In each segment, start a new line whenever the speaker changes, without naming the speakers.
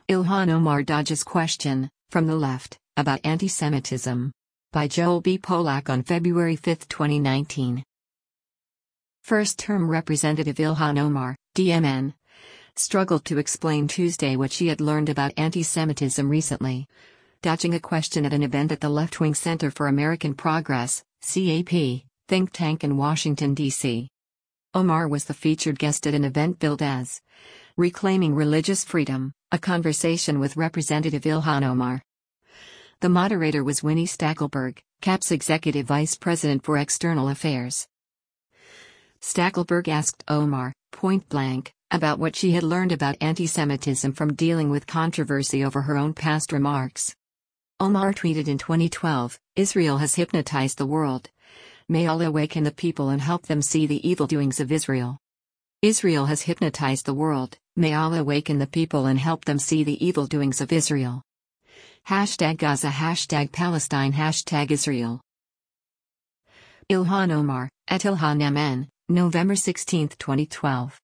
Ilhan Omar dodges question, from the left, about anti-Semitism. By Joel B. Polak on February 5, 2019. First-term Representative Ilhan Omar, DMN, struggled to explain Tuesday what she had learned about anti-Semitism recently. Dodging a question at an event at the left-wing Center for American Progress, CAP, think tank in Washington, D.C. Omar was the featured guest at an event billed as Reclaiming Religious Freedom, a conversation with Representative Ilhan Omar. The moderator was Winnie Stackelberg, CAP's Executive Vice President for External Affairs. Stackelberg asked Omar, point-blank, about what she had learned about anti-Semitism from dealing with controversy over her own past remarks. Omar tweeted in 2012, "Israel has hypnotized the world. May Allah awaken the people and help them see the evil doings of Israel." Israel has hypnotized the world. May Allah awaken the people and help them see the evil doings of Israel. #Gaza, #Palestine, #Israel. Ilhan Omar, at Ilhan MN, November 16, 2012.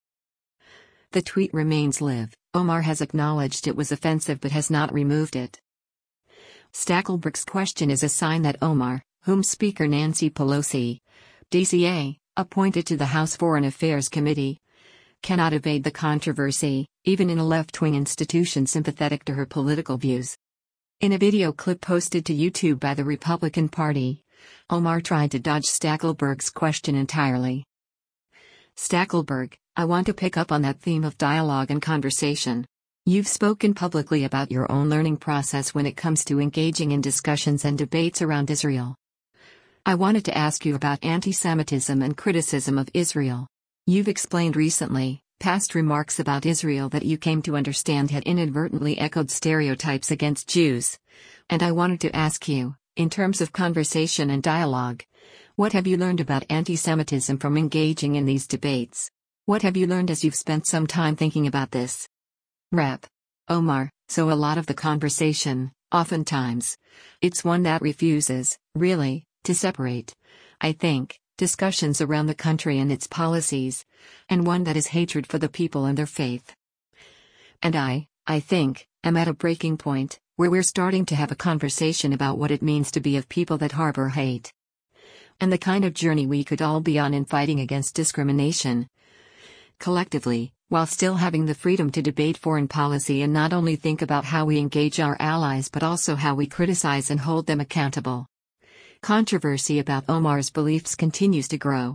The tweet remains live. Omar has acknowledged it was offensive but has not removed it. Stackelberg's question is a sign that Omar, whom Speaker Nancy Pelosi, DCA, appointed to the House Foreign Affairs Committee, cannot evade the controversy, even in a left-wing institution sympathetic to her political views. In a video clip posted to YouTube by the Republican Party, Omar tried to dodge Stackelberg's question entirely. Stackelberg, I want to pick up on that theme of dialogue and conversation. You've spoken publicly about your own learning process when it comes to engaging in discussions and debates around Israel. I wanted to ask you about anti-Semitism and criticism of Israel. You've explained recently, past remarks about Israel that you came to understand had inadvertently echoed stereotypes against Jews. And I wanted to ask you, in terms of conversation and dialogue, what have you learned about anti-Semitism from engaging in these debates? What have you learned as you've spent some time thinking about this? Rep. Omar, so a lot of the conversation, oftentimes, it's one that refuses, really, to separate, I think, discussions around the country and its policies, and one that is hatred for the people and their faith. And I think, am at a breaking point, where we're starting to have a conversation about what it means to be of people that harbor hate. And the kind of journey we could all be on in fighting against discrimination. Collectively, while still having the freedom to debate foreign policy and not only think about how we engage our allies but also how we criticize and hold them accountable. Controversy about Omar's beliefs continues to grow.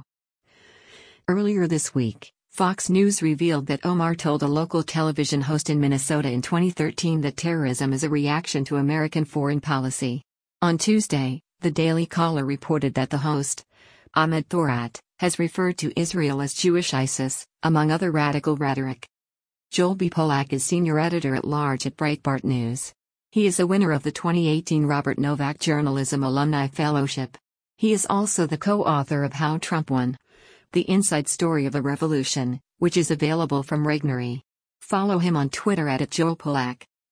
Earlier this week, Fox News revealed that Omar told a local television host in Minnesota in 2013 that terrorism is a reaction to American foreign policy. On Tuesday, the Daily Caller reported that the host, Ahmed Thorat, has referred to Israel as Jewish ISIS, among other radical rhetoric. Joel B. Polak is senior editor-at-large at Breitbart News. He is a winner of the 2018 Robert Novak Journalism Alumni Fellowship. He is also the co-author of How Trump Won: The Inside Story of a Revolution, which is available from Regnery. Follow him on Twitter @JoelPolak.